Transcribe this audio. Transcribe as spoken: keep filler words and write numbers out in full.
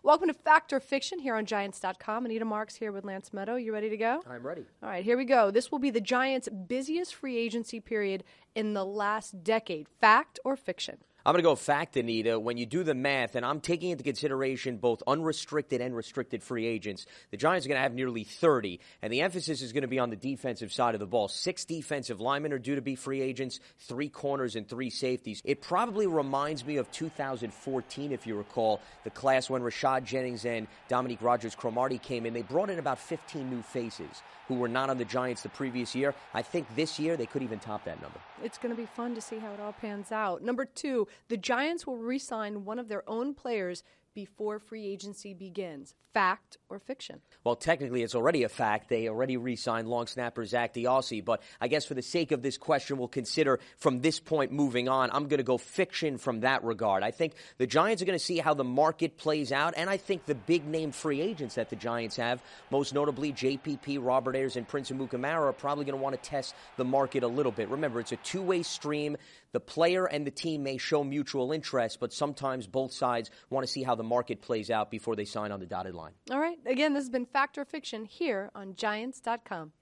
Welcome to Fact or Fiction here on Giants dot com. Anita Marks here with Lance Meadow. You ready to go? I'm ready. All right, here we go. This will be the Giants' busiest free agency period in the last decade. Fact or fiction? I'm going to go fact, Anita. When you do the math, and I'm taking into consideration both unrestricted and restricted free agents, the Giants are going to have nearly thirty, and the emphasis is going to be on the defensive side of the ball. Six defensive linemen are due to be free agents, three corners and three safeties. It probably reminds me of two thousand fourteen, if you recall, the class when Rashad Jennings and Dominique Rodgers-Cromartie came in. They brought in about fifteen new faces who were not on the Giants the previous year. I think this year they could even top that number. It's going to be fun to see how it all pans out. Number two, the Giants will re-sign one of their own players before free agency begins. Fact or fiction? Well, technically, it's already a fact. They already re-signed long snapper Zach DeOssie, but I guess for the sake of this question, we'll consider from this point moving on. I'm going to go fiction from that regard. I think the Giants are going to see how the market plays out, and I think the big-name free agents that the Giants have, most notably J P P, Robert Ayers, and Prince Amukamara, are probably going to want to test the market a little bit. Remember, it's a two-way stream. The player and the team may show mutual interest, but sometimes both sides want to see how the market plays out before they sign on the dotted line. All right. Again, this has been Fact or Fiction here on Giants dot com.